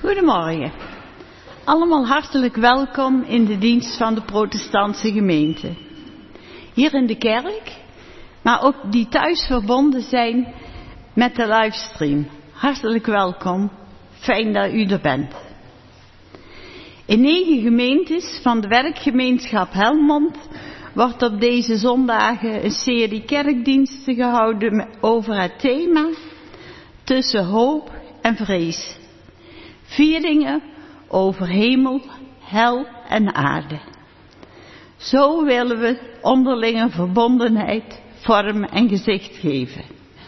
Goedemorgen. Allemaal hartelijk welkom in de dienst van de protestantse gemeente. Hier in de kerk, maar ook die thuis verbonden zijn met de livestream. Hartelijk welkom. Fijn dat u er bent. In 9 gemeentes van de werkgemeenschap Helmond wordt op deze zondagen een serie kerkdiensten gehouden over het thema tussen hoop en vrees. Vieringen over hemel, hel en aarde. Zo willen we onderlinge verbondenheid vorm en gezicht geven.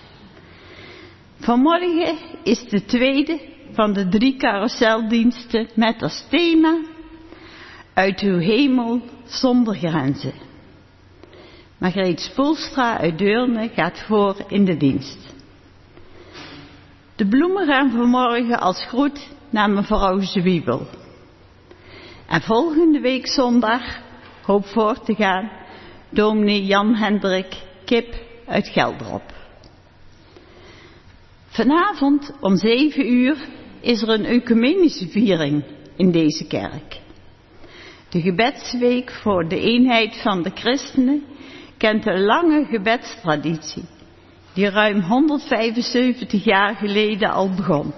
Vanmorgen is de tweede van de 3 carouseldiensten met als thema uit uw hemel zonder grenzen. Margreet Spoelstra uit Deurne gaat voor in de dienst. De bloemen gaan vanmorgen als groet naar mevrouw Zwiebel. En volgende week zondag hoop voor te gaan dominee Jan Hendrik Kip uit Gelderop. Vanavond om 7 uur is er een ecumenische viering in deze kerk. De gebedsweek voor de eenheid van de christenen kent een lange gebedstraditie die ruim 175 jaar geleden al begon.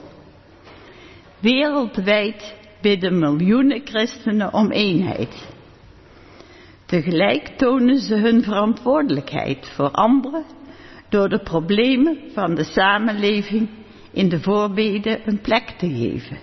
Wereldwijd bidden miljoenen christenen om eenheid. Tegelijk tonen ze hun verantwoordelijkheid voor anderen door de problemen van de samenleving in de voorbeden een plek te geven.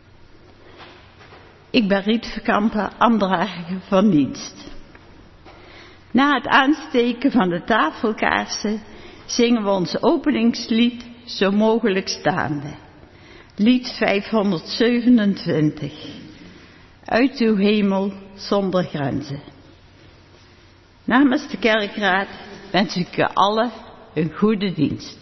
Ik ben Riet Verkampen, aandrager van dienst. Na het aansteken van de tafelkaarsen zingen we ons openingslied Zo mogelijk staande. Lied 527. Uit uw hemel zonder grenzen. Namens de kerkraad wens ik u allen een goede dienst.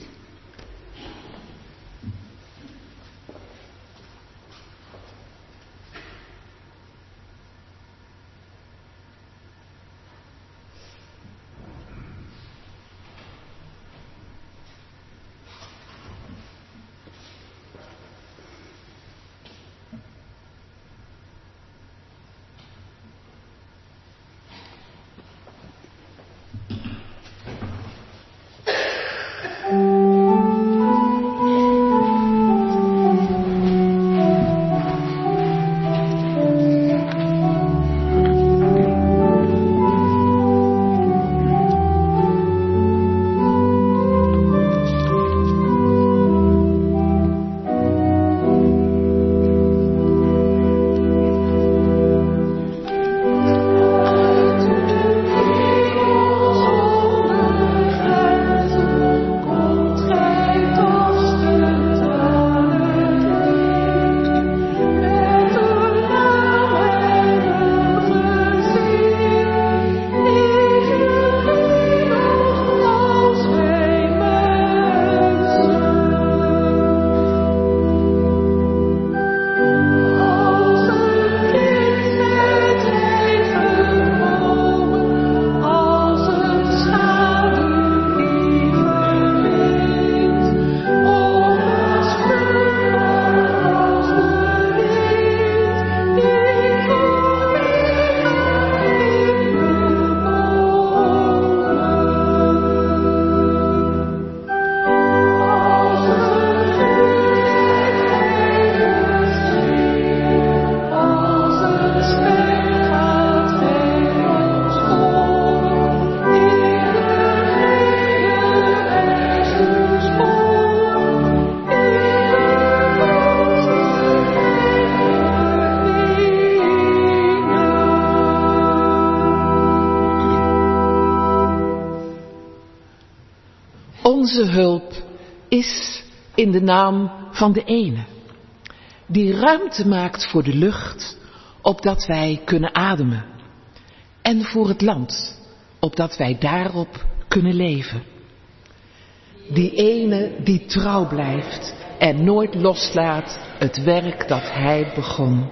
Onze hulp is in de naam van de ene, die ruimte maakt voor de lucht, opdat wij kunnen ademen, en voor het land, opdat wij daarop kunnen leven. Die ene die trouw blijft en nooit loslaat het werk dat hij begon.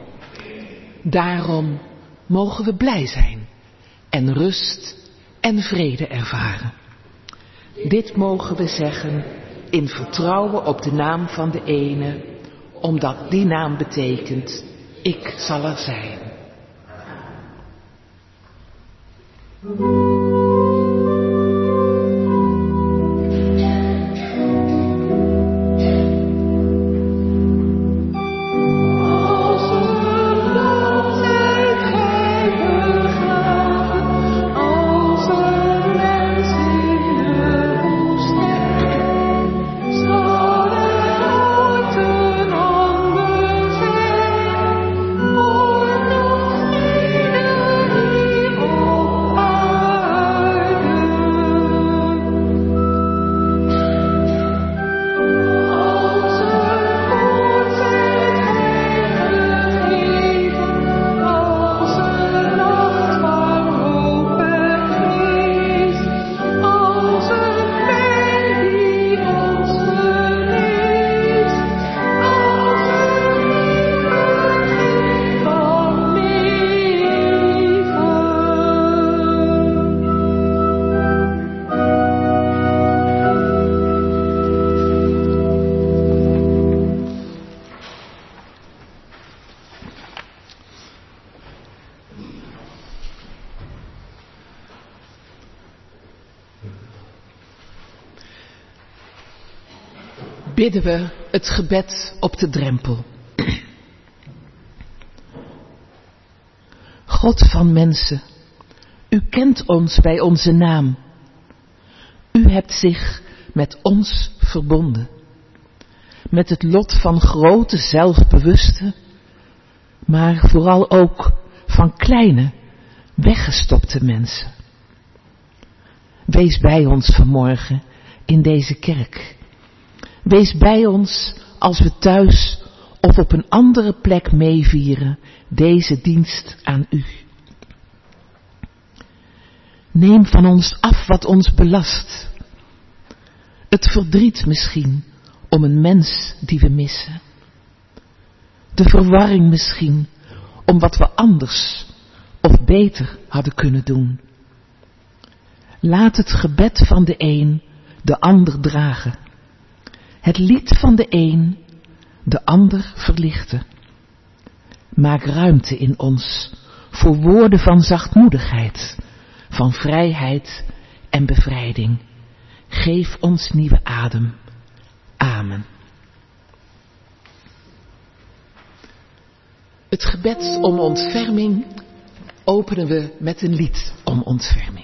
Daarom mogen we blij zijn en rust en vrede ervaren. Dit mogen we zeggen in vertrouwen op de naam van de ene, omdat die naam betekent, ik zal er zijn. Bidden we het gebed op de drempel. God van mensen, u kent ons bij onze naam. U hebt zich met ons verbonden. Met het lot van grote zelfbewuste, maar vooral ook van kleine, weggestopte mensen. Wees bij ons vanmorgen in deze kerk. Wees bij ons als we thuis of op een andere plek meevieren deze dienst aan u. Neem van ons af wat ons belast. Het verdriet misschien om een mens die we missen. De verwarring misschien om wat we anders of beter hadden kunnen doen. Laat het gebed van de een de ander dragen. Het lied van de een de ander verlichten. Maak ruimte in ons voor woorden van zachtmoedigheid, van vrijheid en bevrijding. Geef ons nieuwe adem. Amen. Het gebed om ontferming openen we met een lied om ontferming.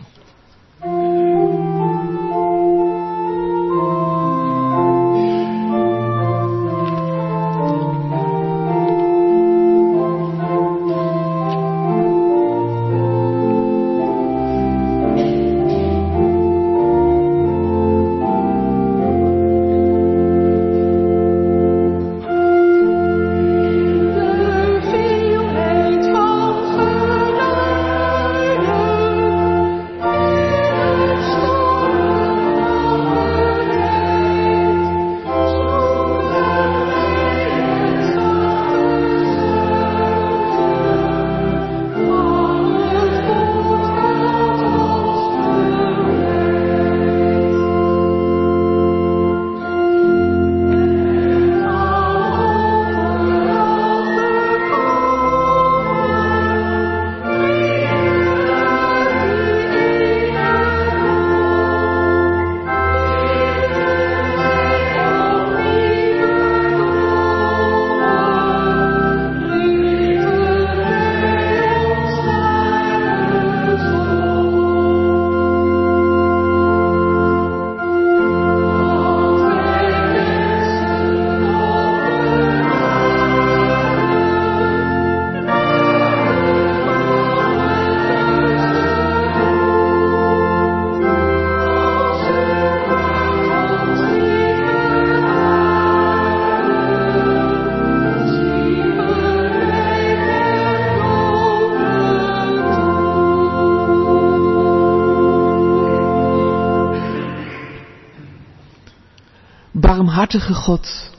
Barmhartige God,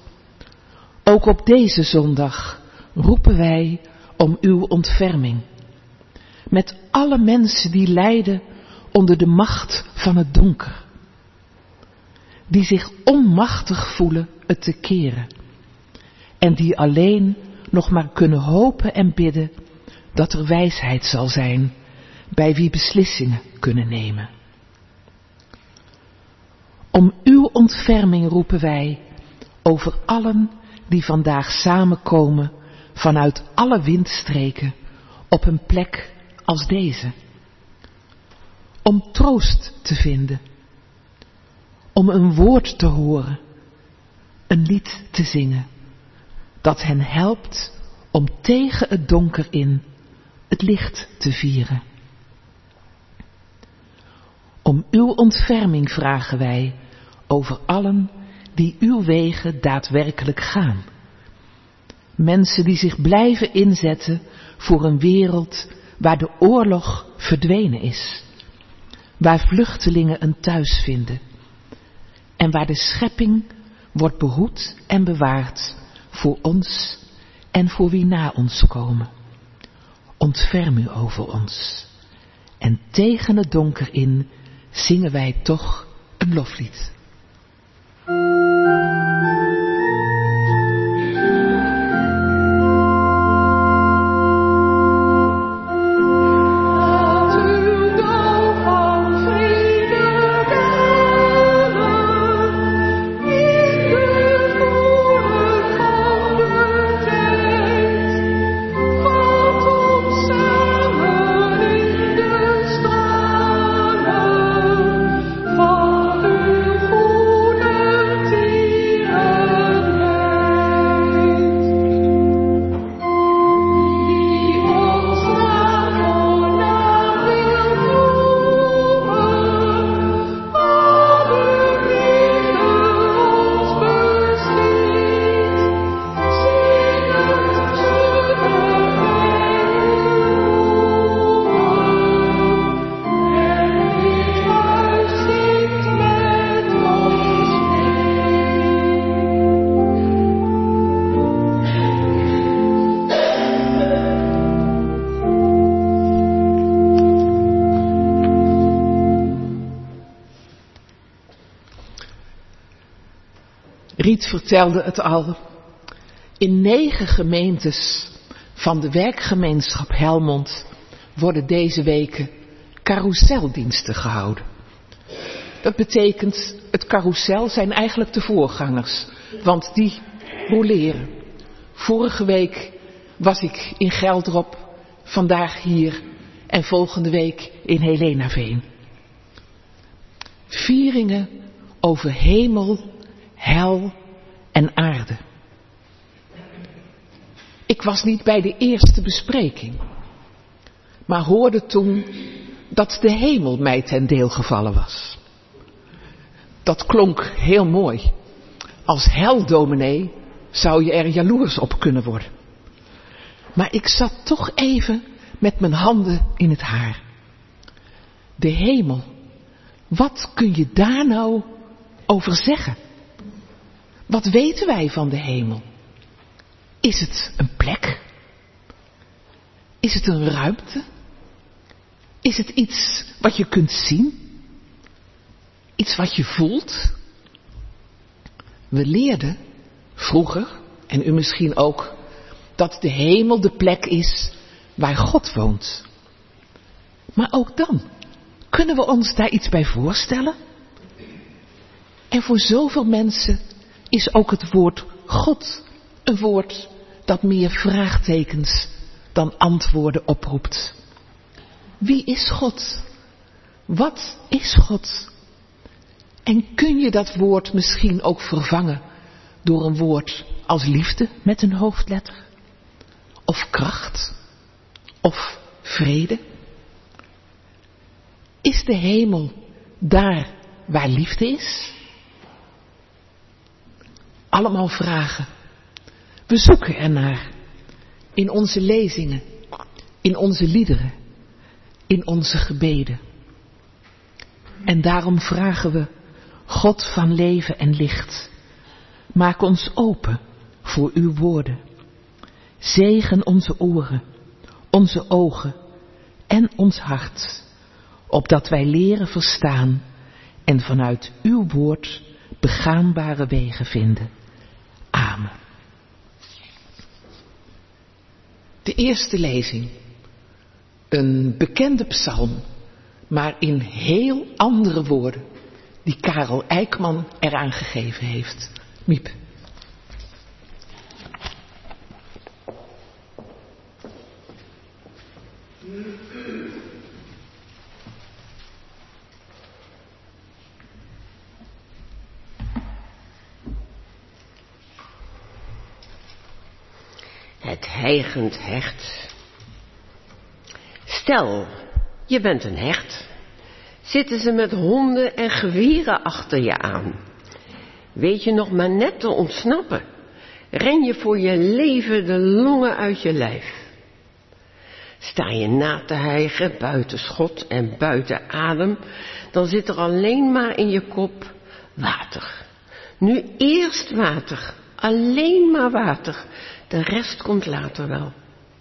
ook op deze zondag roepen wij om uw ontferming. Met alle mensen die lijden onder de macht van het donker. Die zich onmachtig voelen het te keren. en die alleen nog maar kunnen hopen en bidden dat er wijsheid zal zijn bij wie beslissingen kunnen nemen. Om uw ontferming roepen wij over allen die vandaag samenkomen vanuit alle windstreken op een plek als deze. Om troost te vinden, om een woord te horen, een lied te zingen, dat hen helpt om tegen het donker in het licht te vieren. Om uw ontferming vragen wij over allen die uw wegen daadwerkelijk gaan. Mensen die zich blijven inzetten voor een wereld waar de oorlog verdwenen is. Waar vluchtelingen een thuis vinden. En waar de schepping wordt behoed en bewaard voor ons en voor wie na ons komen. Ontferm u over ons. En tegen het donker in zingen wij toch een loflied. Riet vertelde het al. In 9 gemeentes van de werkgemeenschap Helmond worden deze weken carouseldiensten gehouden. Dat betekent, het carousel zijn eigenlijk de voorgangers, want die roleren. Vorige week was ik in Geldrop, vandaag hier en volgende week in Helenaveen. Vieringen over hemel, hel en aarde. Ik was niet bij de eerste bespreking, maar hoorde toen dat de hemel mij ten deel gevallen was. Dat klonk heel mooi. Als heldominee zou je er jaloers op kunnen worden. Maar ik zat toch even met mijn handen in het haar. De hemel, wat kun je daar nou over zeggen? Wat weten wij van de hemel? Is het een plek? Is het een ruimte? Is het iets wat je kunt zien? Iets wat je voelt? We leerden vroeger, en u misschien ook, dat de hemel de plek is waar God woont. Maar ook dan, kunnen we ons daar iets bij voorstellen? En voor zoveel mensen is ook het woord God een woord dat meer vraagtekens dan antwoorden oproept. Wie is God? Wat is God? En kun je dat woord misschien ook vervangen door een woord als liefde met een hoofdletter? Of kracht? Of vrede? Is de hemel daar waar liefde is? Allemaal vragen. We zoeken ernaar. In onze lezingen. In onze liederen. In onze gebeden. En daarom vragen we, God van leven en licht, maak ons open voor uw woorden. Zegen onze oren, onze ogen en ons hart, opdat wij leren verstaan en vanuit uw woord begaanbare wegen vinden. Amen. de eerste lezing. Een bekende psalm, maar in heel andere woorden, die Karel Eijkman eraan gegeven heeft. Miep. Het hijgend hert. Stel, je bent een hert. Zitten ze met honden en geweren achter je aan. Weet je nog maar net te ontsnappen. Ren je voor je leven de longen uit je lijf. Sta je na te hijgen buiten schot en buiten adem, dan zit er alleen maar in je kop water. Nu eerst water, alleen maar water. De rest komt later wel.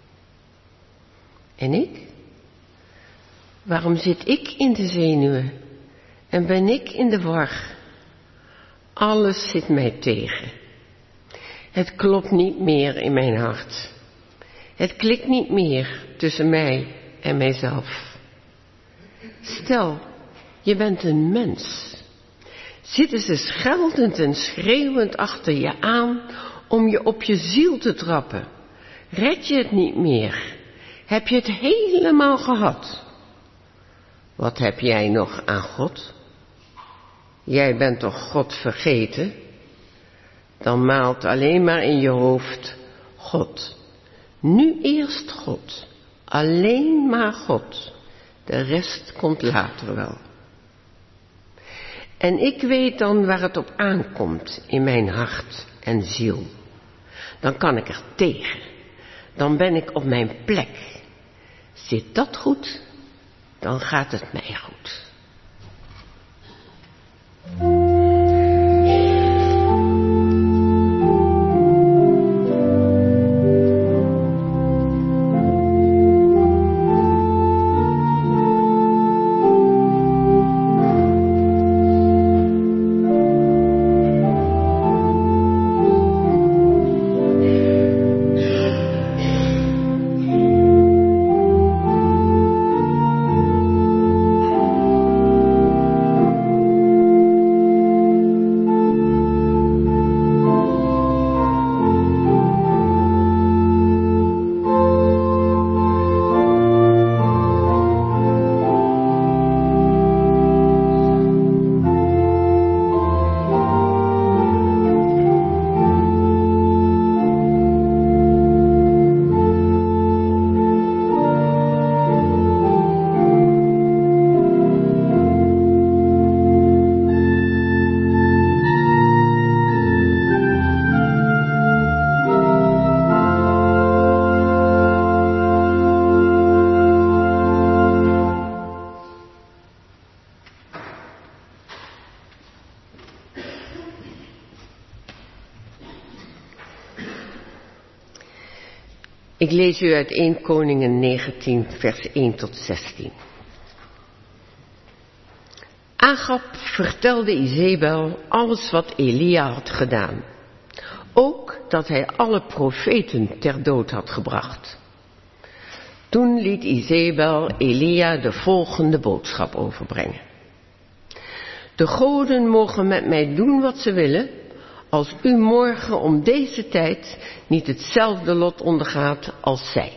En ik? Waarom zit ik in de zenuwen? En ben ik in de war? Alles zit mij tegen. Het klopt niet meer in mijn hart. Het klikt niet meer tussen mij en mijzelf. Stel, je bent een mens. Zitten ze scheldend en schreeuwend achter je aan om je op je ziel te trappen? Red je het niet meer? Heb je het helemaal gehad? Wat heb jij nog aan God? Jij bent toch God vergeten? Dan maalt alleen maar in je hoofd God. Nu eerst God. Alleen maar God. De rest komt later wel. En ik weet dan waar het op aankomt in mijn hart en ziel. Dan kan ik er tegen. Dan ben ik op mijn plek. Zit dat goed, dan gaat het mij goed. Ik lees u uit 1 Koningen 19 vers 1 tot 16. Agab vertelde Izebel alles wat Elia had gedaan. Ook dat hij alle profeten ter dood had gebracht. Toen liet Izebel Elia de volgende boodschap overbrengen. De goden mogen met mij doen wat ze willen, als u morgen om deze tijd niet hetzelfde lot ondergaat als zij.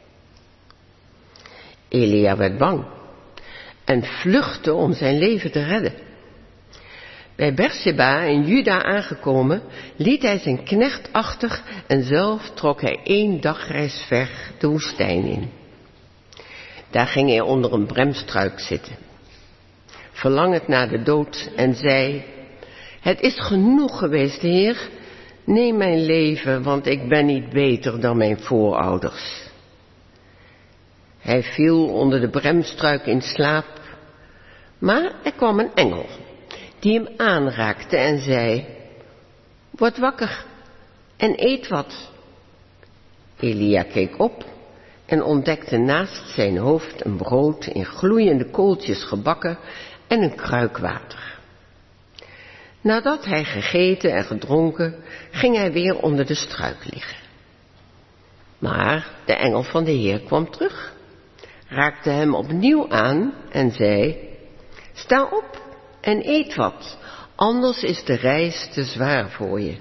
Elia werd bang en vluchtte om zijn leven te redden. Bij Berseba in Juda aangekomen, liet hij zijn knecht achter en zelf trok hij 1 dagreis ver de woestijn in. Daar ging hij onder een bremstruik zitten, verlangend naar de dood en zei: het is genoeg geweest, Heer. Neem mijn leven, want ik ben niet beter dan mijn voorouders. Hij viel onder de bremstruik in slaap, maar er kwam een engel die hem aanraakte en zei: word wakker en eet wat. Elia keek op en ontdekte naast zijn hoofd een brood in gloeiende kooltjes gebakken en een kruik water. Nadat hij gegeten en gedronken, ging hij weer onder de struik liggen. Maar de engel van de Heer kwam terug, raakte hem opnieuw aan en zei: sta op en eet wat, anders is de reis te zwaar voor je.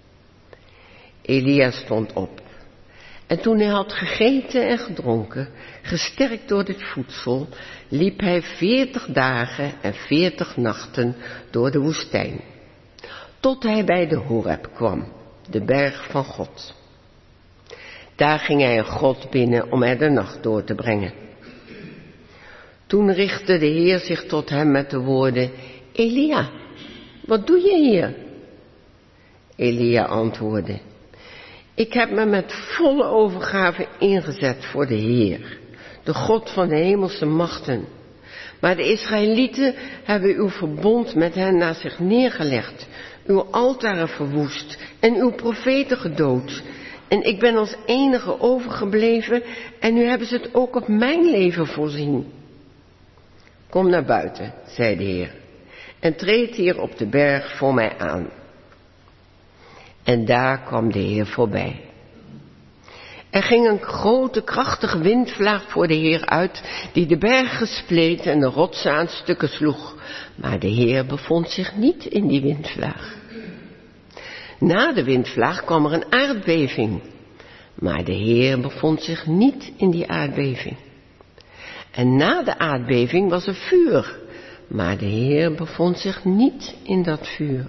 Elia stond op. En toen hij had gegeten en gedronken, gesterkt door dit voedsel, liep hij 40 dagen en 40 nachten door de woestijn, tot hij bij de Horeb kwam, de berg van God. Daar ging hij een grot binnen om er de nacht door te brengen. Toen richtte de Heer zich tot hem met de woorden: Elia, wat doe je hier? Elia antwoordde: ik heb me met volle overgave ingezet voor de Heer, de God van de hemelse machten. Maar de Israëlieten hebben uw verbond met hen naast zich neergelegd, uw altaren verwoest en uw profeten gedood. En ik ben als enige overgebleven en nu hebben ze het ook op mijn leven voorzien. Kom naar buiten, zei de Heer, en treed hier op de berg voor mij aan. En daar kwam de Heer voorbij. Er ging een grote, krachtige windvlaag voor de Heer uit, die de bergen spleet en de rotsen aan stukken sloeg. Maar de Heer bevond zich niet in die windvlaag. Na de windvlaag kwam er een aardbeving. Maar de Heer bevond zich niet in die aardbeving. En na de aardbeving was er vuur. Maar de Heer bevond zich niet in dat vuur.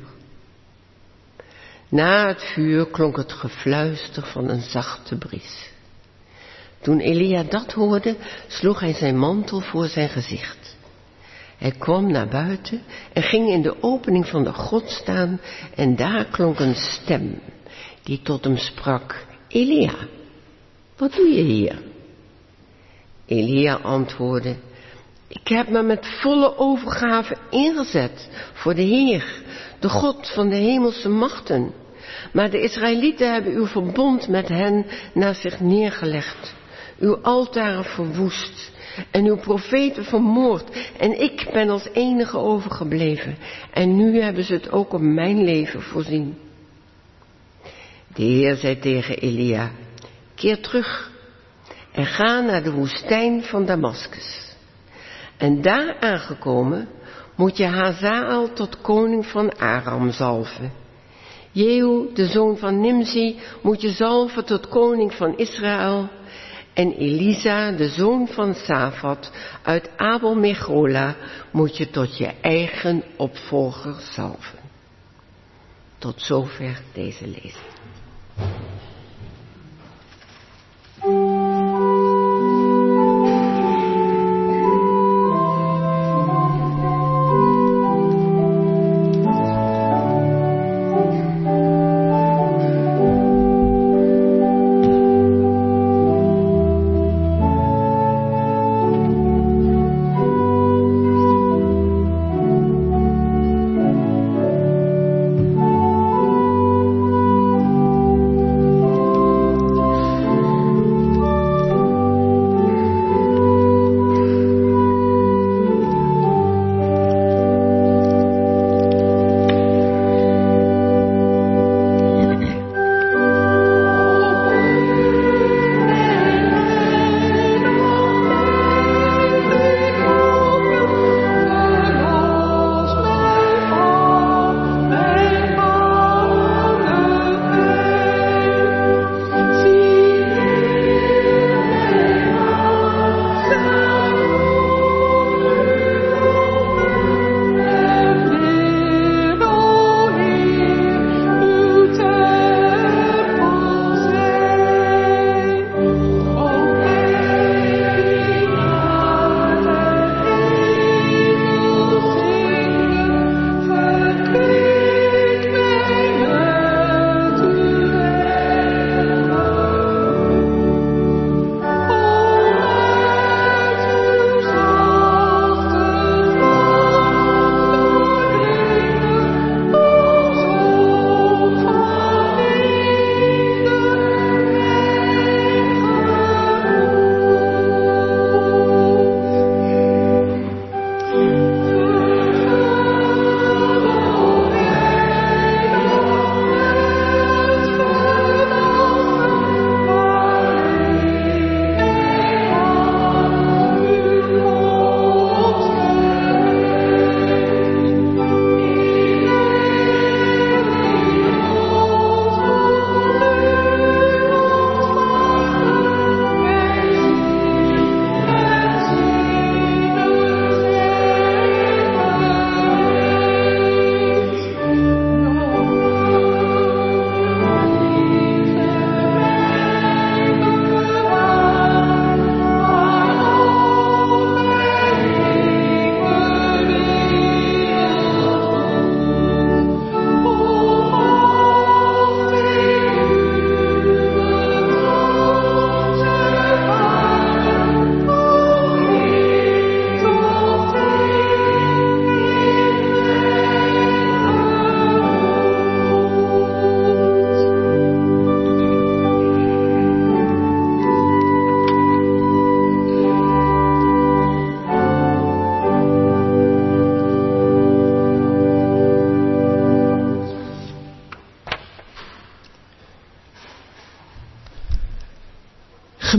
Na het vuur klonk het gefluister van een zachte bries. Toen Elia dat hoorde, sloeg hij zijn mantel voor zijn gezicht. Hij kwam naar buiten en ging in de opening van de grot staan en daar klonk een stem die tot hem sprak: Elia, wat doe je hier? Elia antwoordde: ik heb me met volle overgave ingezet voor de Heer, de God van de hemelse machten. Maar de Israëlieten hebben uw verbond met hen naast zich neergelegd, uw altaren verwoest en uw profeten vermoord. En ik ben als enige overgebleven en nu hebben ze het ook op mijn leven voorzien. De Heer zei tegen Elia: keer terug en ga naar de woestijn van Damaskus. En daar aangekomen moet je Hazael tot koning van Aram zalven. Jehu, de zoon van Nimsi, moet je zalven tot koning van Israël. En Elisa, de zoon van Safat, uit Abel Mechola, moet je tot je eigen opvolger zalven. Tot zover deze lezing.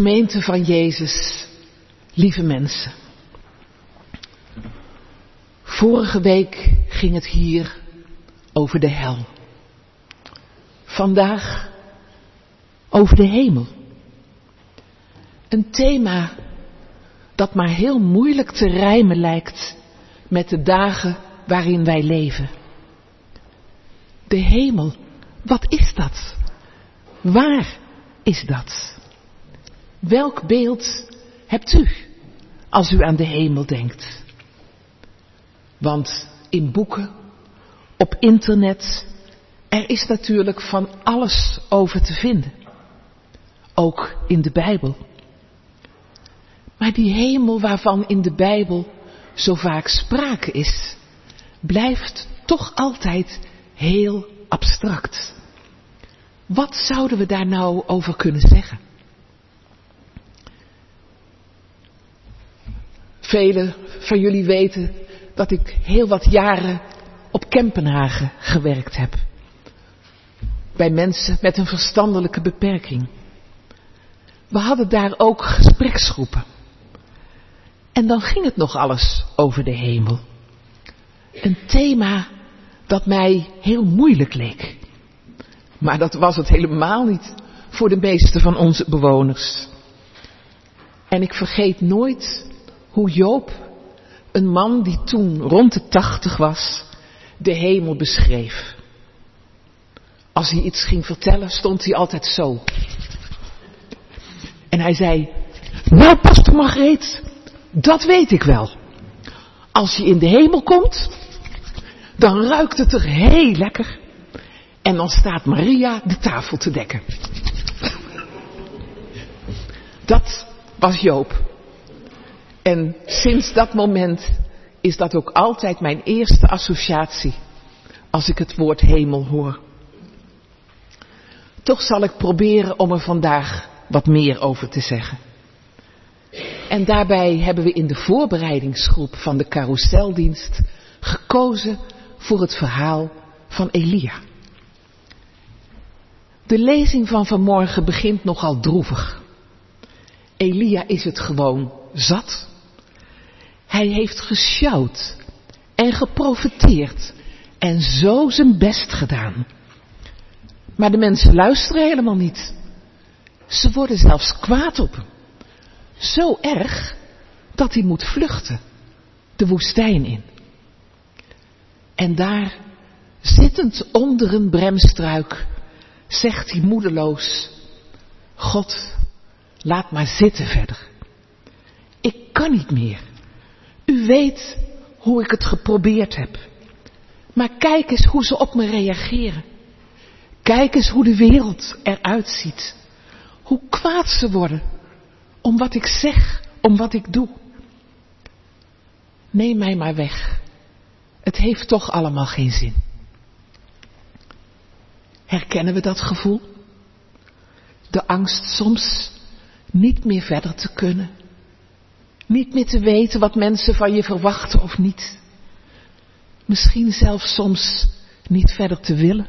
Gemeente van Jezus, lieve mensen. Vorige week ging het hier over de hel. Vandaag over de hemel. Een thema dat maar heel moeilijk te rijmen lijkt met de dagen waarin wij leven. De hemel, wat is dat? Waar is dat? Welk beeld hebt u als u aan de hemel denkt? Want in boeken, op internet, er is natuurlijk van alles over te vinden. Ook in de Bijbel. Maar die hemel waarvan in de Bijbel zo vaak sprake is, blijft toch altijd heel abstract. Wat zouden we daar nou over kunnen zeggen? Velen van jullie weten dat ik heel wat jaren op Kempenhagen gewerkt heb. Bij mensen met een verstandelijke beperking. We hadden daar ook gespreksgroepen. En dan ging het nog alles over de hemel. Een thema dat mij heel moeilijk leek. Maar dat was het helemaal niet voor de meeste van onze bewoners. En ik vergeet nooit hoe Joop, een man die toen rond de 80 was, de hemel beschreef. Als hij iets ging vertellen, stond hij altijd zo. En hij zei, nou pastoor Margreet, dat weet ik wel. Als je in de hemel komt, dan ruikt het er heel lekker. En dan staat Maria de tafel te dekken. Dat was Joop. En sinds dat moment is dat ook altijd mijn eerste associatie als ik het woord hemel hoor. Toch zal ik proberen om er vandaag wat meer over te zeggen. En daarbij hebben we in de voorbereidingsgroep van de carouseldienst gekozen voor het verhaal van Elia. De lezing van vanmorgen begint nogal droevig. Elia is het gewoon zat. Hij heeft gesjouwd en geprofeteerd en zo zijn best gedaan. Maar de mensen luisteren helemaal niet. Ze worden zelfs kwaad op hem. Zo erg dat hij moet vluchten, de woestijn in. En daar, zittend onder een bremstruik, zegt hij moedeloos, God, laat maar zitten verder. Ik kan niet meer. U weet hoe ik het geprobeerd heb. Maar kijk eens hoe ze op me reageren. Kijk eens hoe de wereld eruit ziet. Hoe kwaad ze worden. Om wat ik zeg, om wat ik doe. Neem mij maar weg. Het heeft toch allemaal geen zin. Herkennen we dat gevoel? De angst soms niet meer verder te kunnen. Niet meer te weten wat mensen van je verwachten of niet. Misschien zelfs soms niet verder te willen.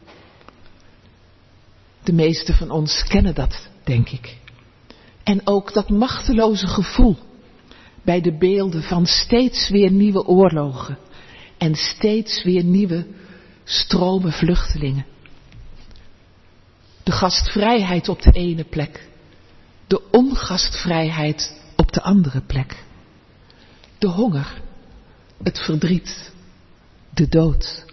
De meesten van ons kennen dat, denk ik. En ook dat machteloze gevoel bij de beelden van steeds weer nieuwe oorlogen en steeds weer nieuwe stromen vluchtelingen. De gastvrijheid op de ene plek, de ongastvrijheid op de andere plek. De honger, het verdriet, de dood.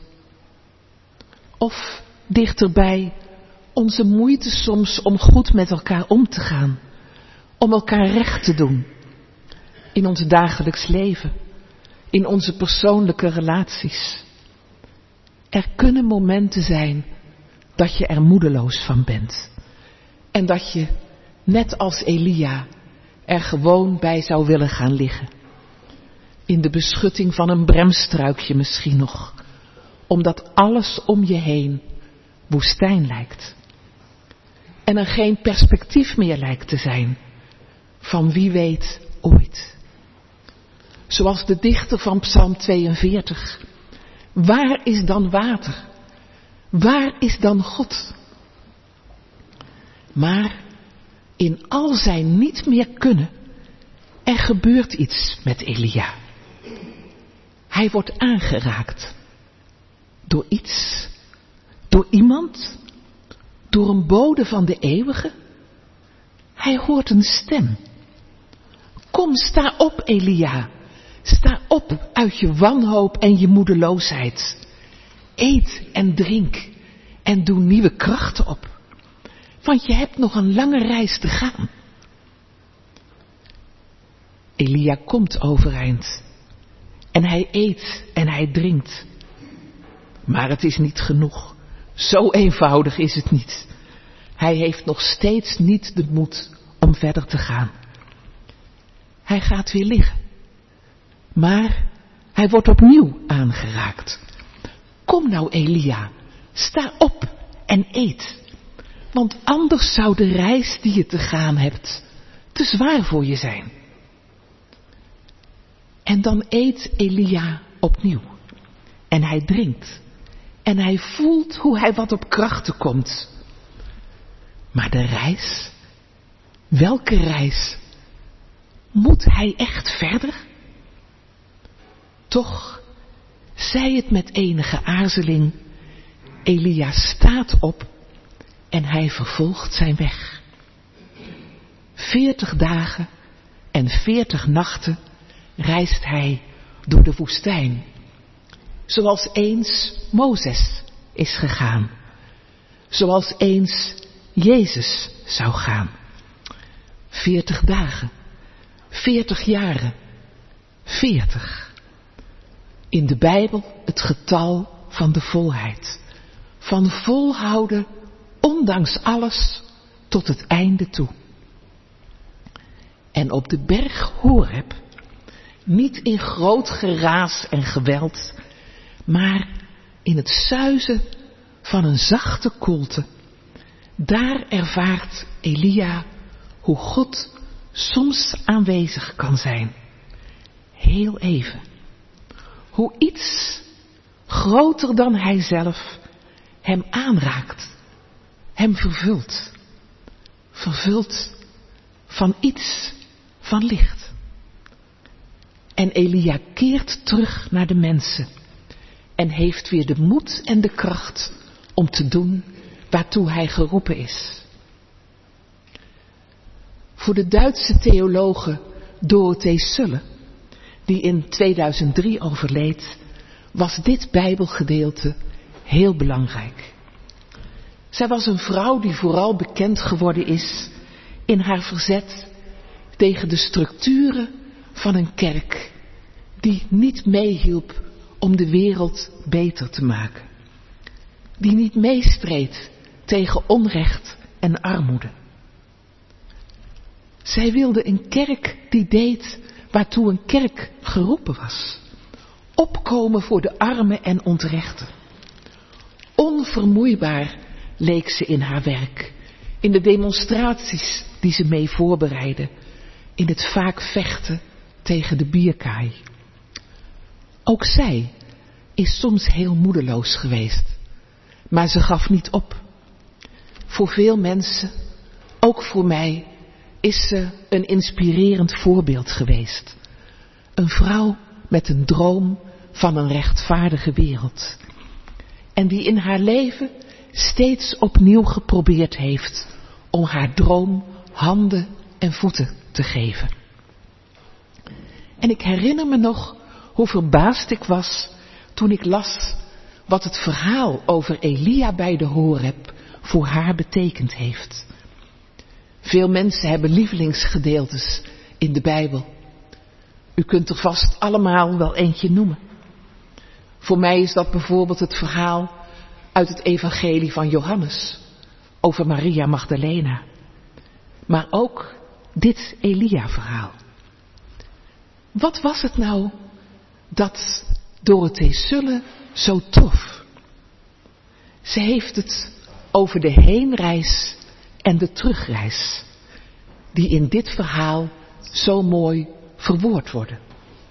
Of dichterbij onze moeite soms om goed met elkaar om te gaan. Om elkaar recht te doen. In ons dagelijks leven. In onze persoonlijke relaties. Er kunnen momenten zijn dat je er moedeloos van bent. En dat je, net als Elia, er gewoon bij zou willen gaan liggen. In de beschutting van een bremstruikje misschien nog. Omdat alles om je heen woestijn lijkt. En er geen perspectief meer lijkt te zijn. Van wie weet ooit. Zoals de dichter van Psalm 42. Waar is dan water? Waar is dan God? Maar in al zijn niet meer kunnen, er gebeurt iets met Elia. Hij wordt aangeraakt. Door iets, door iemand, door een bode van de eeuwige. Hij hoort een stem. Kom, sta op, Elia. Sta op uit je wanhoop en je moedeloosheid. Eet en drink en doe nieuwe krachten op. Want je hebt nog een lange reis te gaan. Elia komt overeind. En hij eet en hij drinkt. Maar het is niet genoeg. Zo eenvoudig is het niet. Hij heeft nog steeds niet de moed om verder te gaan. Hij gaat weer liggen. Maar hij wordt opnieuw aangeraakt. Kom nou, Elia, sta op en eet. Want anders zou de reis die je te gaan hebt te zwaar voor je zijn. En dan eet Elia opnieuw. En hij drinkt. En hij voelt hoe hij wat op krachten komt. Maar de reis? Welke reis? Moet hij echt verder? Toch zei het met enige aarzeling. Elia staat op en hij vervolgt zijn weg. 40 dagen en 40 nachten reist hij door de woestijn. Zoals eens Mozes is gegaan. Zoals eens Jezus zou gaan. 40 dagen, 40 jaren, 40. In de Bijbel het getal van de volheid. Van volhouden, ondanks alles, tot het einde toe. En op de berg Horeb, niet in groot geraas en geweld, maar in het suizen van een zachte koelte. Daar ervaart Elia hoe God soms aanwezig kan zijn. Heel even. Hoe iets groter dan hijzelf hem aanraakt. Hem vervult. Vervult van iets van licht. En Elia keert terug naar de mensen. En heeft weer de moed en de kracht om te doen waartoe hij geroepen is. Voor de Duitse theologe Dorothee Sölle, die in 2003 overleed, was dit Bijbelgedeelte heel belangrijk. Zij was een vrouw die vooral bekend geworden is in haar verzet tegen de structuren van een kerk die niet meehielp om de wereld beter te maken. Die niet meestreed tegen onrecht en armoede. Zij wilde een kerk die deed waartoe een kerk geroepen was. Opkomen voor de armen en ontrechten. Onvermoeibaar leek ze in haar werk. In de demonstraties die ze mee voorbereidde. In het vaak vechten tegen de bierkaai. Ook zij is soms heel moedeloos geweest. Maar ze gaf niet op. Voor veel mensen, ook voor mij, is ze een inspirerend voorbeeld geweest. Een vrouw met een droom van een rechtvaardige wereld. En die in haar leven steeds opnieuw geprobeerd heeft om haar droom handen en voeten te geven. En ik herinner me nog hoe verbaasd ik was toen ik las wat het verhaal over Elia bij de Horeb voor haar betekend heeft. Veel mensen hebben lievelingsgedeeltes in de Bijbel. U kunt er vast allemaal wel eentje noemen. Voor mij is dat bijvoorbeeld het verhaal uit het evangelie van Johannes over Maria Magdalena. Maar ook dit Elia-verhaal. Wat was het nou dat Dorothee Sölle zo trof? Ze heeft het over de heenreis en de terugreis, die in dit verhaal zo mooi verwoord worden.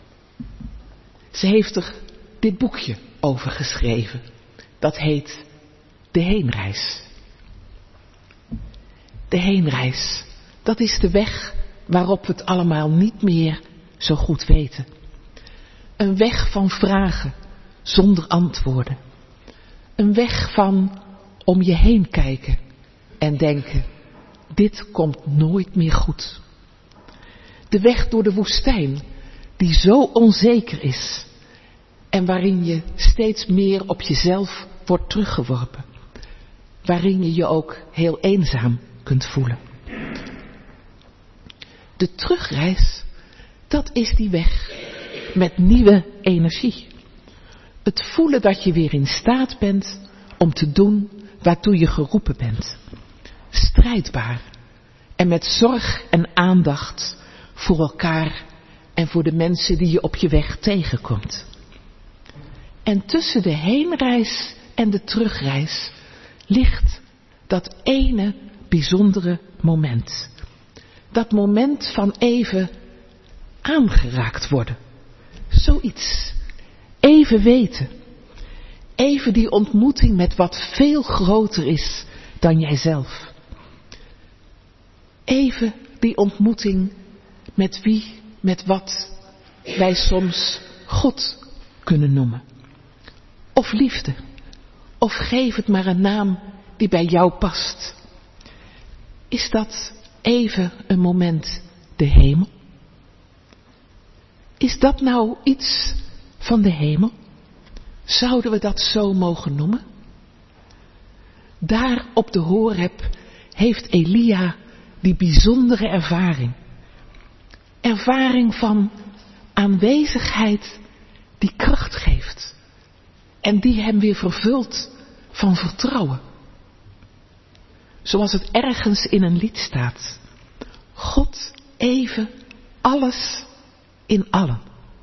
Ze heeft er dit boekje over geschreven. Dat heet De Heenreis. De heenreis, dat is de weg waarop we het allemaal niet meer zo goed weten. Een weg van vragen zonder antwoorden. Een weg van om je heen kijken en denken, dit komt nooit meer goed. De weg door de woestijn die zo onzeker is en waarin je steeds meer op jezelf wordt teruggeworpen. Waarin je je ook heel eenzaam kunt voelen. De terugreis, dat is die weg met nieuwe energie. Het voelen dat je weer in staat bent om te doen waartoe je geroepen bent. Strijdbaar en met zorg en aandacht voor elkaar en voor de mensen die je op je weg tegenkomt. En tussen de heenreis en de terugreis ligt dat ene bijzondere moment. Dat moment van even aangeraakt worden. Zoiets. Even weten. Even die ontmoeting met wat veel groter is dan jijzelf. Even die ontmoeting met wie, met wat wij soms God kunnen noemen. Of liefde. Of geef het maar een naam die bij jou past. Is dat even een moment de hemel? Is dat nou iets van de hemel? Zouden we dat zo mogen noemen? Daar op de Horeb heeft Elia die bijzondere ervaring. Ervaring van aanwezigheid die kracht geeft. En die hem weer vervult van vertrouwen. Zoals het ergens in een lied staat. God even alles in allen.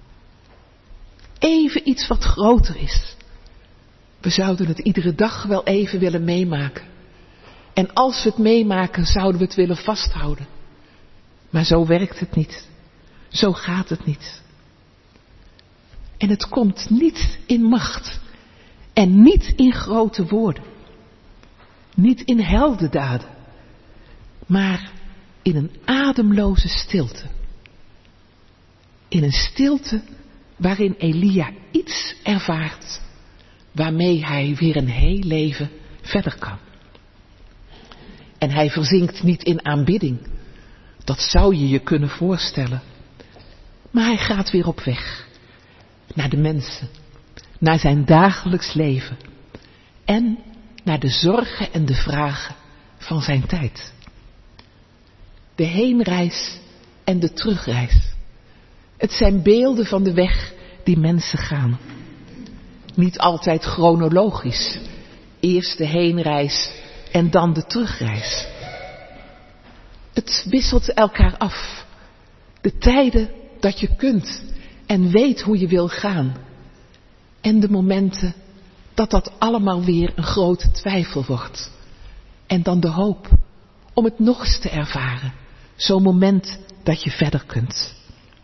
Even iets wat groter is. We zouden het iedere dag wel even willen meemaken. En als we het meemaken, zouden we het willen vasthouden. Maar zo werkt het niet. Zo gaat het niet. En het komt niet in macht. En niet in grote woorden. Niet in heldendaden. Maar in een ademloze stilte. In een stilte waarin Elia iets ervaart. Waarmee hij weer een heel leven verder kan. En hij verzinkt niet in aanbidding. Dat zou je je kunnen voorstellen. Maar hij gaat weer op weg. Naar de mensen. Naar zijn dagelijks leven. En naar de zorgen en de vragen van zijn tijd. De heenreis en de terugreis. Het zijn beelden van de weg die mensen gaan. Niet altijd chronologisch. Eerst de heenreis en dan de terugreis. Het wisselt elkaar af. De tijden dat je kunt en weet hoe je wil gaan. En de momenten dat dat allemaal weer een grote twijfel wordt. En dan de hoop om het nog eens te ervaren. Zo'n moment dat je verder kunt.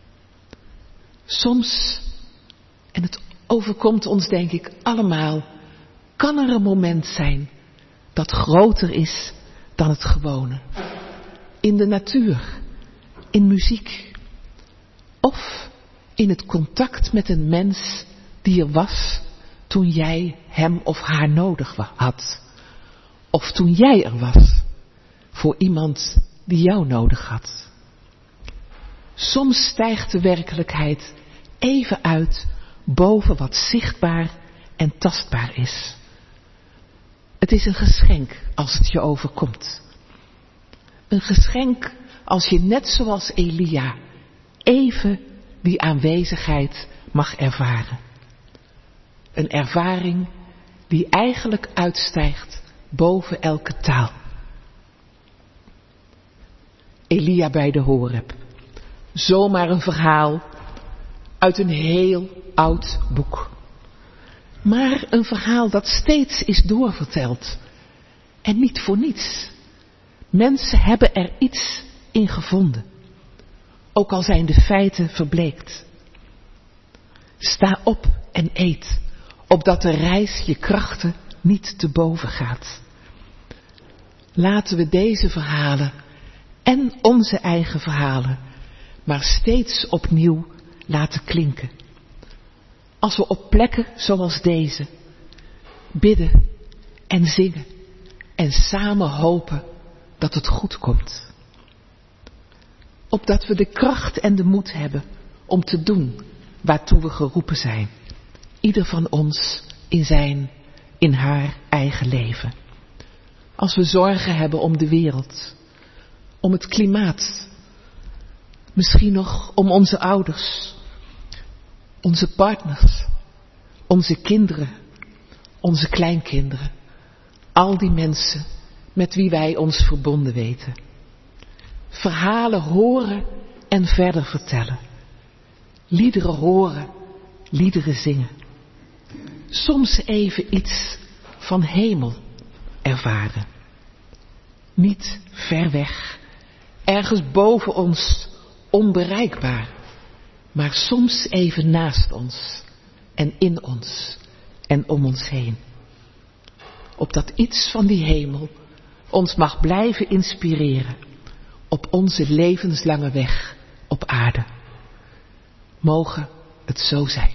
Soms, en het overkomt ons denk ik allemaal, kan er een moment zijn dat groter is dan het gewone. In de natuur, in muziek. Of in het contact met een mens die er was toen jij hem of haar nodig had. Of toen jij er was voor iemand die jou nodig had. Soms stijgt de werkelijkheid even uit boven wat zichtbaar en tastbaar is. Het is een geschenk als het je overkomt. Een geschenk als je net zoals Elia even die aanwezigheid mag ervaren. Een ervaring die eigenlijk uitstijgt boven elke taal. Elia bij de Horeb. Zomaar een verhaal uit een heel oud boek. Maar een verhaal dat steeds is doorverteld. En niet voor niets. Mensen hebben er iets in gevonden. Ook al zijn de feiten verbleekt. Sta op en eet, opdat de reis je krachten niet te boven gaat. Laten we deze verhalen en onze eigen verhalen, maar steeds opnieuw laten klinken. Als we op plekken zoals deze bidden en zingen en samen hopen dat het goed komt. Opdat we de kracht en de moed hebben om te doen waartoe we geroepen zijn. Ieder van ons in haar eigen leven. Als we zorgen hebben om de wereld, om het klimaat, misschien nog om onze ouders, onze partners, onze kinderen, onze kleinkinderen. Al die mensen met wie wij ons verbonden weten. Verhalen horen en verder vertellen. Liederen horen, liederen zingen. Soms even iets van hemel ervaren. Niet ver weg, ergens boven ons, onbereikbaar, maar soms even naast ons en in ons en om ons heen. Opdat iets van die hemel ons mag blijven inspireren op onze levenslange weg op aarde. Mogen het zo zijn.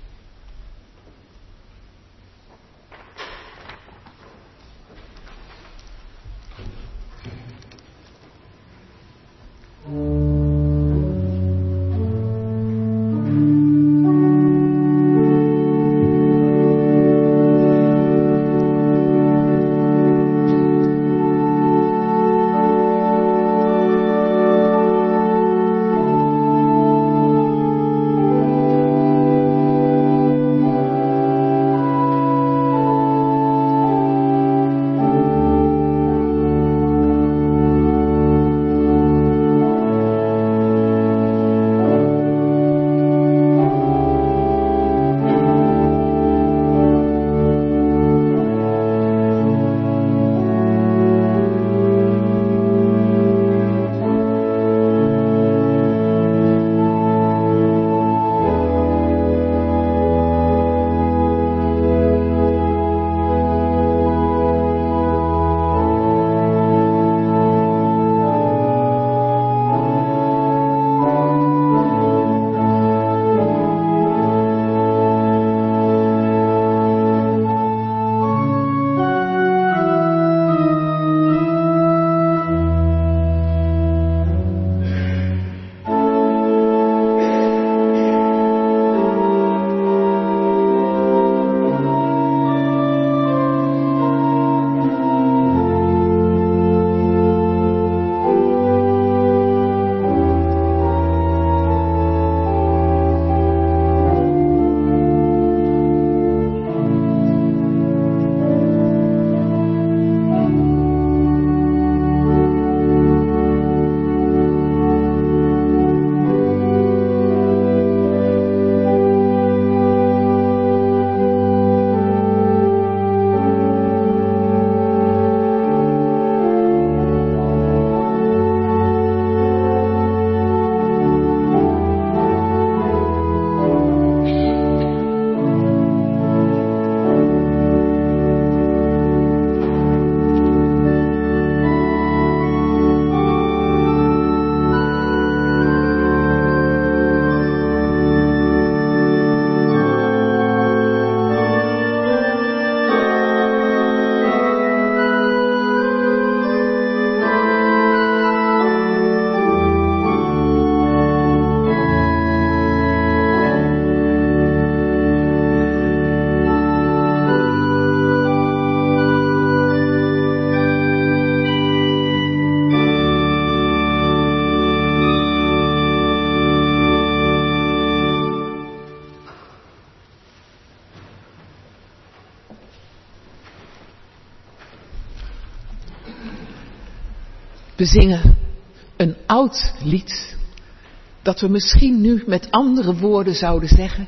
We zingen een oud lied dat we misschien nu met andere woorden zouden zeggen.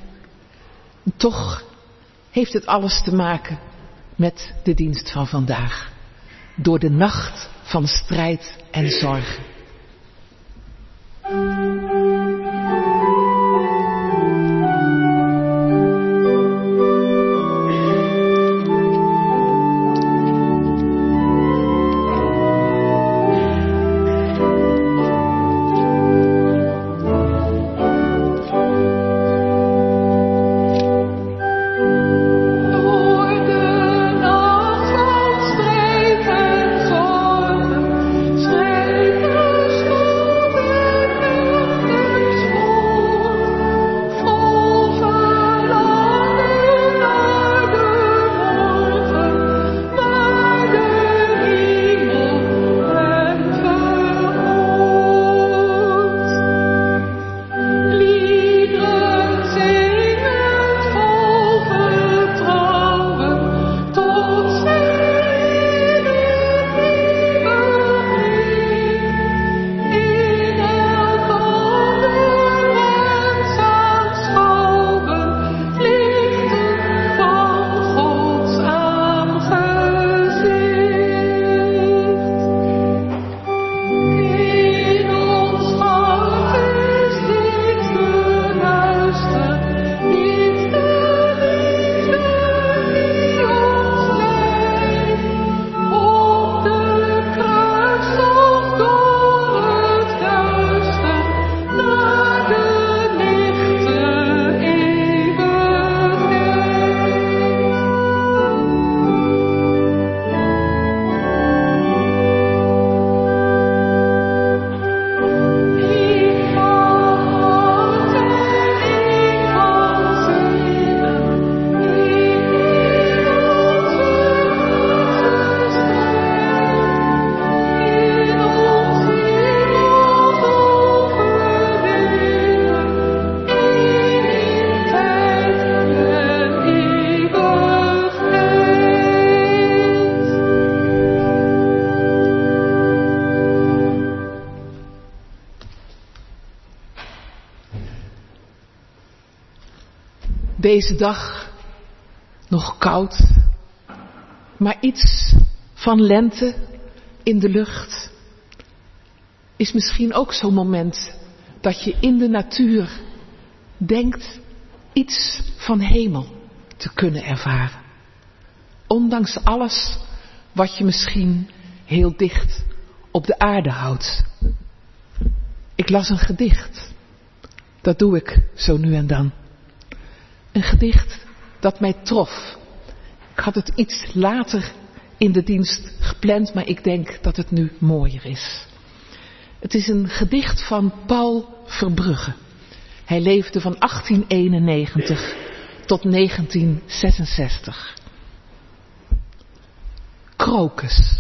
Toch heeft het alles te maken met de dienst van vandaag. Door de nacht van strijd en zorgen. Deze dag nog koud, maar iets van lente in de lucht is misschien ook zo'n moment dat je in de natuur denkt iets van hemel te kunnen ervaren. Ondanks alles wat je misschien heel dicht op de aarde houdt. Ik las een gedicht. Dat doe ik zo nu en dan. Een gedicht dat mij trof. Ik had het iets later in de dienst gepland, maar ik denk dat het nu mooier is. Het is een gedicht van Paul Verbrugge. Hij leefde van 1891 tot 1966. Krokus.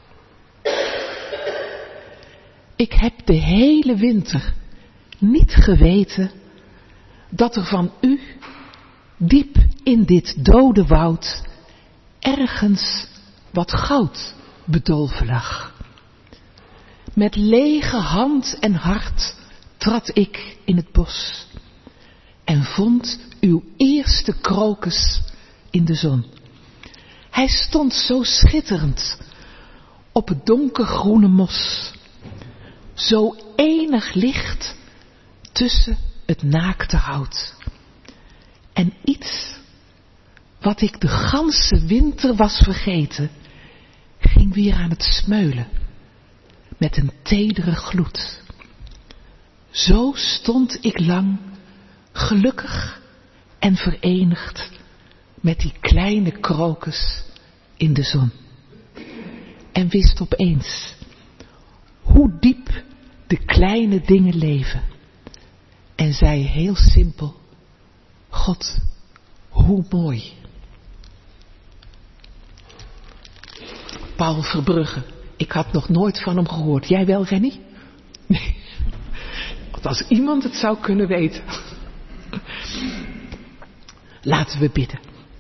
Ik heb de hele winter niet geweten dat er van u, diep in dit dode woud, ergens wat goud bedolven lag. Met lege hand en hart trad ik in het bos en vond uw eerste krokus in de zon. Hij stond zo schitterend op het donkergroene mos, zo enig licht tussen het naakte hout. En iets wat ik de ganse winter was vergeten, ging weer aan het smeulen met een tedere gloed. Zo stond ik lang gelukkig en verenigd met die kleine krokus in de zon. En wist opeens hoe diep de kleine dingen leven. En zei heel simpel: God, hoe mooi. Paul Verbrugge, ik had nog nooit van hem gehoord. Jij wel, Rennie? Nee. Want als iemand het zou kunnen weten. Laten we bidden.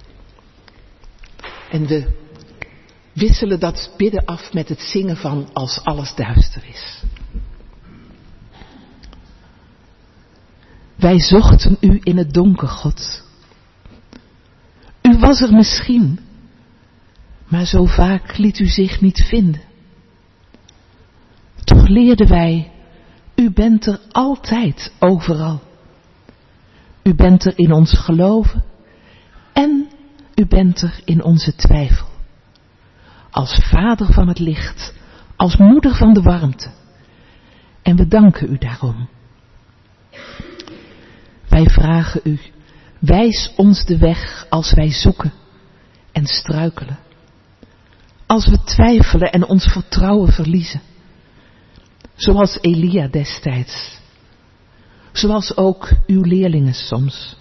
En we wisselen dat bidden af met het zingen van Als alles duister is. Wij zochten u in het donker, God. U was er misschien, maar zo vaak liet u zich niet vinden. Toch leerden wij, u bent er altijd, overal. U bent er in ons geloven en u bent er in onze twijfel. Als vader van het licht, als moeder van de warmte. En we danken u daarom. Wij vragen u, wijs ons de weg als wij zoeken en struikelen. Als we twijfelen en ons vertrouwen verliezen. Zoals Elia destijds. Zoals ook uw leerlingen soms.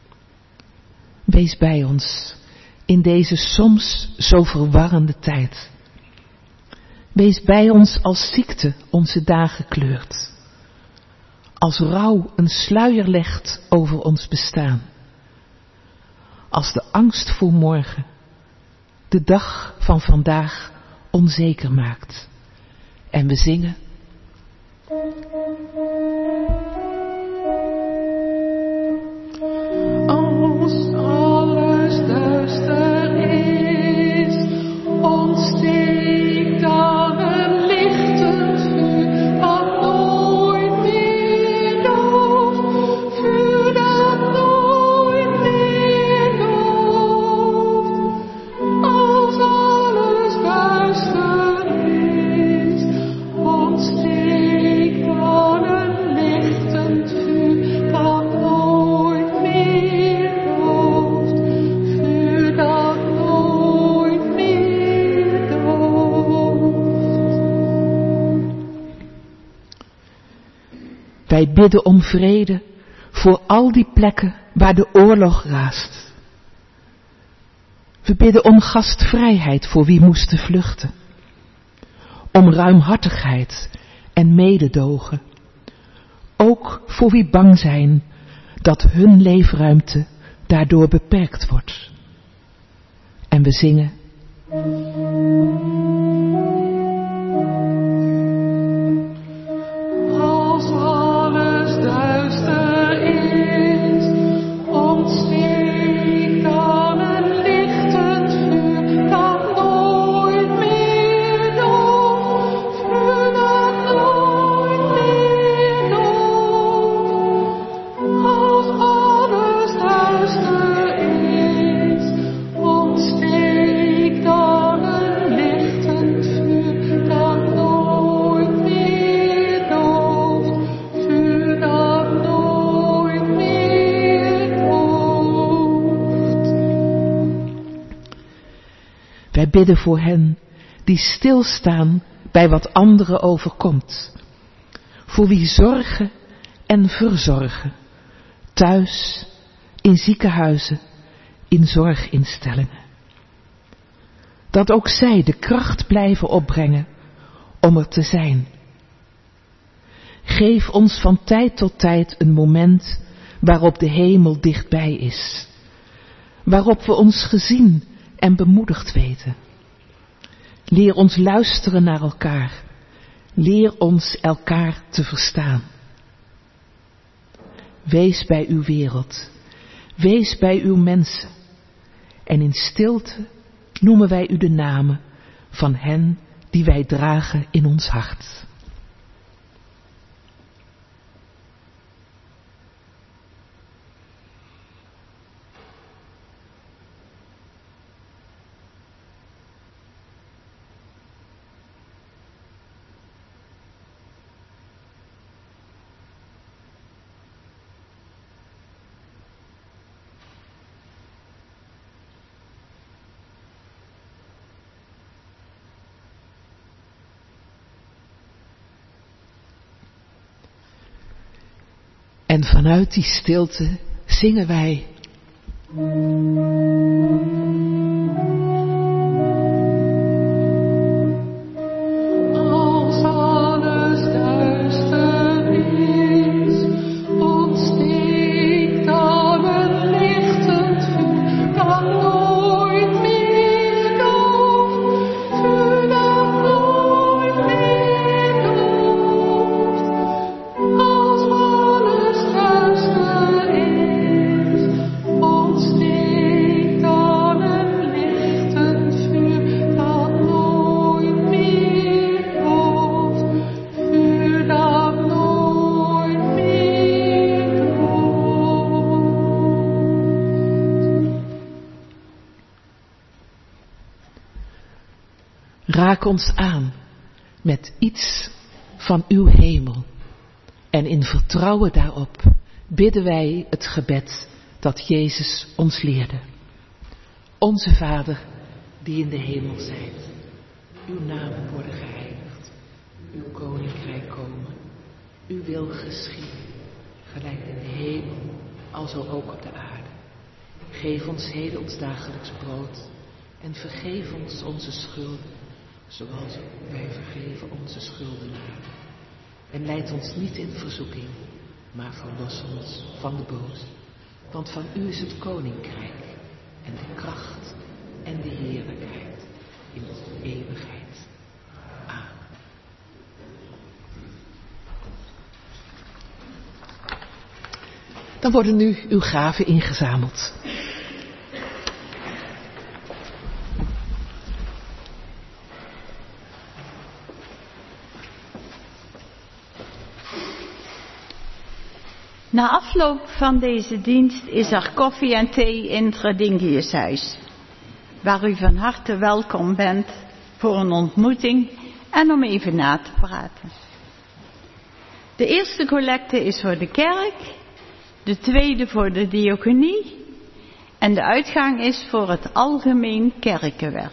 Wees bij ons in deze soms zo verwarrende tijd. Wees bij ons als ziekte onze dagen kleurt. Als rouw een sluier legt over ons bestaan. Als de angst voor morgen de dag van vandaag onzeker maakt. En we zingen. Als alles duister is, ontsteekt dan een lichtend vuur dat nooit meer dooft, vuur dat nooit meer dooft. Als alles duister is, ontsteekt dan een lichtend vuur dat nooit meer dooft, vuur dat nooit meer dooft. Wij bidden om vrede voor al die plekken waar de oorlog raast. We bidden om gastvrijheid voor wie moesten vluchten. Om ruimhartigheid en mededogen. Ook voor wie bang zijn dat hun leefruimte daardoor beperkt wordt. En we zingen. Als alles duister is, ontsteekt Wij bidden voor hen die stilstaan bij wat anderen overkomt. Voor wie zorgen en verzorgen. Thuis, in ziekenhuizen, in zorginstellingen. Dat ook zij de kracht blijven opbrengen om er te zijn. Geef ons van tijd tot tijd een moment waarop de hemel dichtbij is. Waarop we ons gezien en bemoedigd weten. Leer ons luisteren naar elkaar. Leer ons elkaar te verstaan. Wees bij uw wereld. Wees bij uw mensen. En in stilte noemen wij u de namen van hen die wij dragen in ons hart. En vanuit die stilte zingen wij. Als alles duister is, ontsteekt dan een lichtend vuur dat nooit meer dooft, vuur dat nooit meer dooft. Als alles duister is, ontsteekt dan een lichtend vuur dat nooit meer dooft, vuur dat nooit meer dooft. Raak ons aan met iets van uw hemel. En in vertrouwen daarop bidden wij het gebed dat Jezus ons leerde. Onze Vader, die in de hemel zijt, uw naam worden geheiligd, uw koninkrijk komen, uw wil geschieden, gelijk in de hemel, alzo ook op de aarde. Geef ons heden ons dagelijks brood en vergeef ons onze schulden, zoals wij vergeven onze schuldenaren. En leid ons niet in verzoeking, maar verlos ons van de boos. Want van u is het koninkrijk en de kracht en de heerlijkheid in de eeuwigheid. Amen. Dan worden nu uw gaven ingezameld. Na afloop van deze dienst is er koffie en thee in het Redingiushuis, waar u van harte welkom bent voor een ontmoeting en om even na te praten. De eerste collecte is voor de kerk, de tweede voor de diaconie en de uitgang is voor het algemeen kerkenwerk.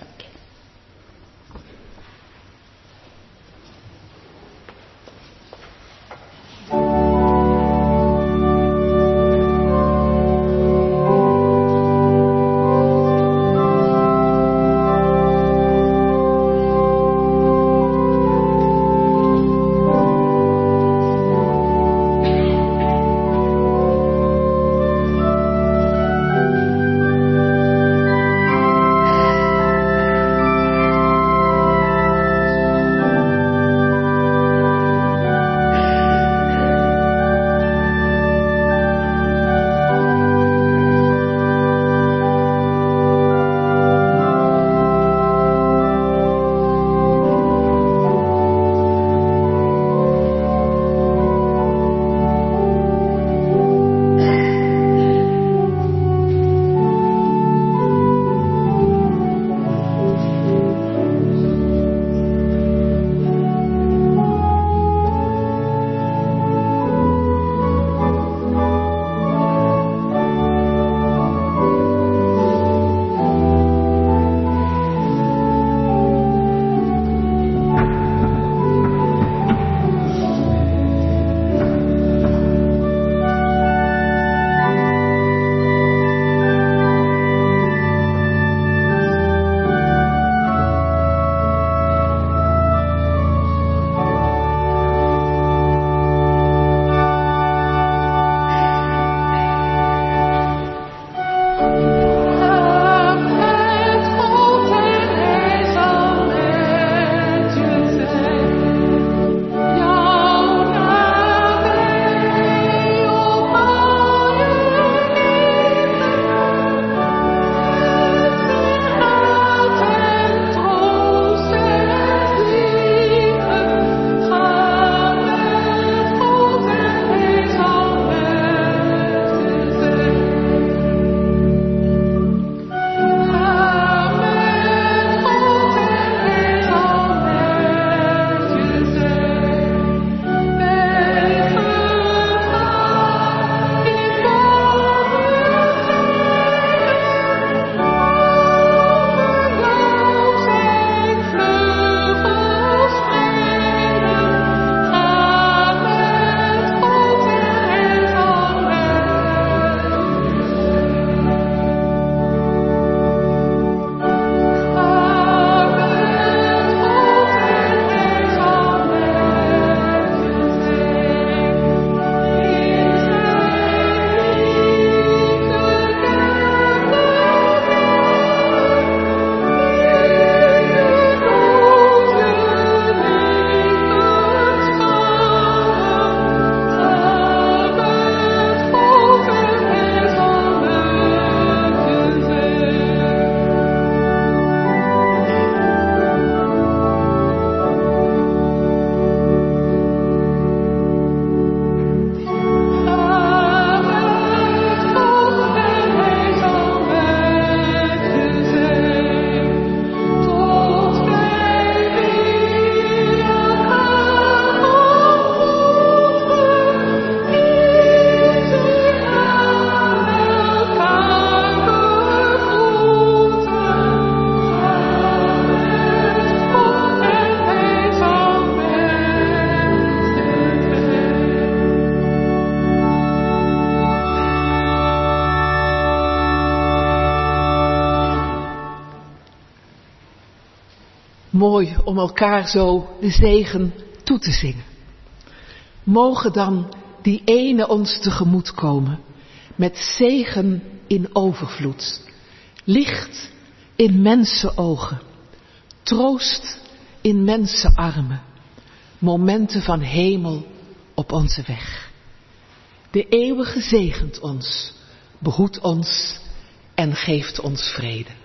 Mooi om elkaar zo de zegen toe te zingen. Mogen dan die ene ons tegemoet komen, met zegen in overvloed, licht in mensenogen, troost in mensenarmen, momenten van hemel op onze weg. De eeuwige zegent ons, behoedt ons en geeft ons vrede.